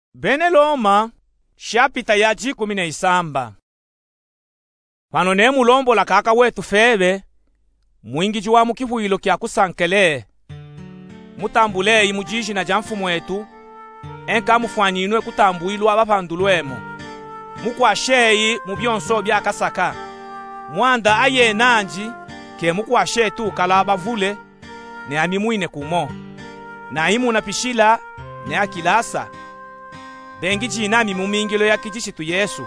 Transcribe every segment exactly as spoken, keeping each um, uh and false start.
Bene Loma shapita ya jikumi na isamba. Pano ne mulombo la kaka wetu Febe mwingiji wa mukivuilo kya kusankele mutambule imujiji na jamfumu wetu enka mufanyinwe kutambuilwa abapandulwemo mukwasheyi mu byonso bya kasaka mwanda aye nanji ke mukwashe tu kala bavule ne amimwine kumo na imu na pishila ne akilasa bengi jinami mumingilo ya kijishitu Yesu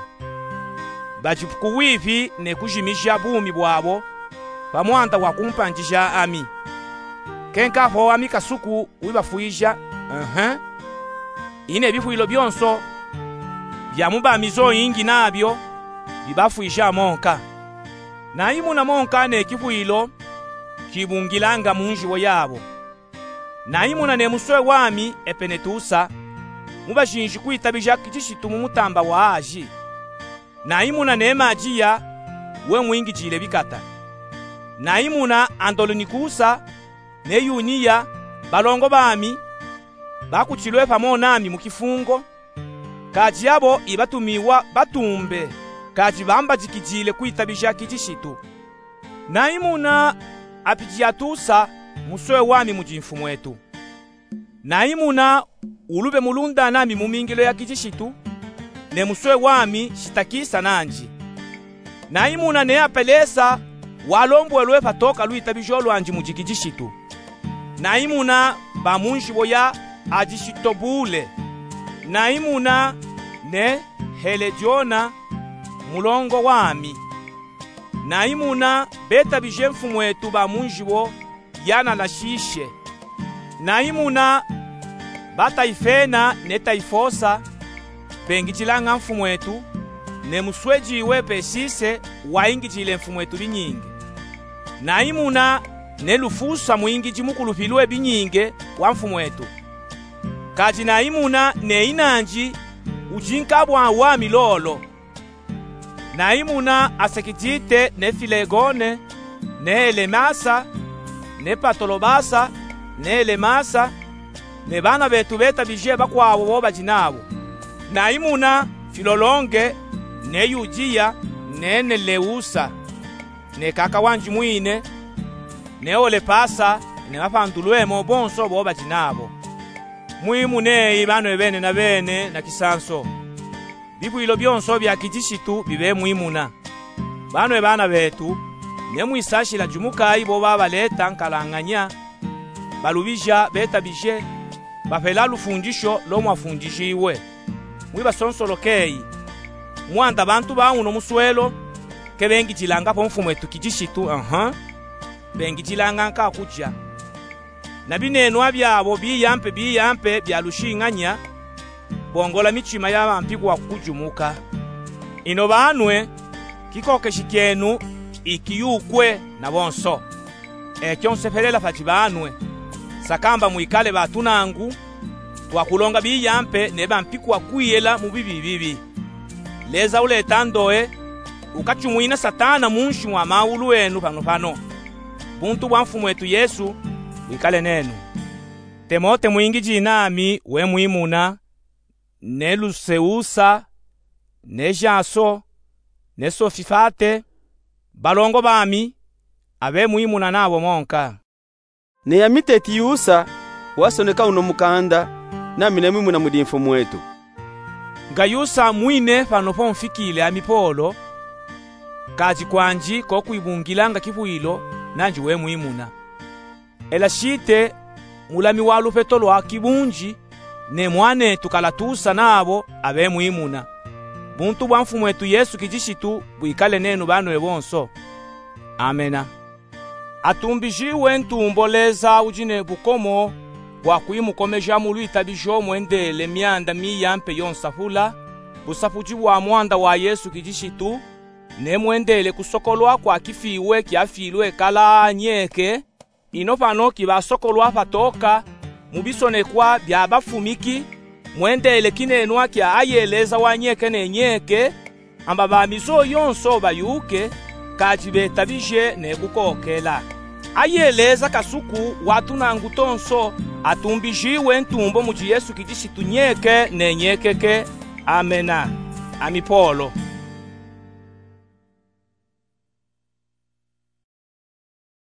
bajipukuwivi ne kujimisha bumi bwabo pamwanda wakumpanjisha ami kenka ho ami kasuku wibafuisha uh-huh. Ine bifuilo byonso byamuba mizo yingi nabyo bibafuisha monka na imu na monka ne kifuilo kibungilanga munjiwo yabo na imu na ne muswe wami epenetusa mubashinji kwitabija kijishitu mumutamba wa aji na imuna nema ajia we mwingi jile bikata na imuna andolonikusa ne yuniya balongo bami bakuchilwe pamo nami mukifungo kaji yabo ibatumiwa batumbe kaji bamba jikijile kwitabija kijishitu na imuna apijiyatusa muswe wami mujinfu mwetu na imuna ulube mulunda nami mumingilo ya kijishitu ne muswe wami shitakisa nanji na imuna ne apelesa walombo elwe patoka luitabijo lwanji mujikijishitu na imuna bamunji boya ajishitobule na imuna ne helejona mulongo wami na imuna beta bije mfumwetu bamunji bo yana lashishe na imuna bataifena ne taifosa pengijilanga mfumu wetu ne musweji wepe sise waingijile mfumu wetu binyinge na imuna ne lufusa muingiji mukulupilwe binyinge wa mfumu wetu kaji na imuna ne inanji ujinkabwa wa milolo na imuna asekijite ne filegone ne elemasa ne patolobasa ne elemasa ne bana betu beta bije bakwabo bo bajinabo na imuna filolonge ne yujia ne neleusa ne kaka wanji mwine ne ole pasa ne bapandulwemo bonso bo bajinabo mwimu ne ibano ebene na bene na kisanso bibuilo byonso bya kijishitu bibe mwimuna bano ebana betu ne mwisashila jumuka ibo baba leta nkalanganya balubija beta bije bapela lufundisho lo mwafundishiwe mwiba sonsolokei mwanda bantu bauno muswelo kebengi jilanga po mfumu wetu kijishitu aha uh-huh. Bengi jilanga nka kuja na bineno abyabo biyampe biyampe byalushinganya bongola michima y'abampigwa kujumuka ino banwe kikoke shikyenu ikiyukwe na bonso ekyo nsepelela fati banwe sakamba muikale batunangu twakulonga biyampe ne bampikwa kuyela mu bibi bibi leza uleta ndoe ukachumwina satana munshi wa maulu wenu pano pano buntu bwa mfumu wetu Yesu wikale nenu Temote mwingiji nami we mwimuna ne Luseusa ne Jaso ne Sofifate balongo bami abe mwimuna nabo monka ne yamiteti yusa wasoneka uno mukanda nami ne mwimuna mudimfu mwetu ngayusa mwine pano po mfikile amipolo kaji kwanji ko kuibungilanga kivuilo nanji we mwimuna ela shite mulami walu petolo akibunji ne mwane tukalatusa nabo abe mwimuna buntu bwa mfumu wetu Yesu kijishitu buikale nenu bano ebonso amena atumbijiwe ntumboleza ujine bukomo bwa kuimukomeja mulu itabijo mwendele mianda miyampe yonsafula busafuji bwa mwanda wa Yesu kijishitu ne mwendele kusokolwa kwa kifiwe kiafilwe kala nyeke ino pano kibasokolwa patoka mubisonekwa bya bafumiki mwendele kinenwa kya ayeleza wa nyeke ne nyeke amba bamizo yonso bayuke kaji betabije ne kukokela ayeleza kasuku watu nangu tonso atumbijiwe ntumbo muji Yesu kidi situnyeke nenyekeke. Amena. Amipolo.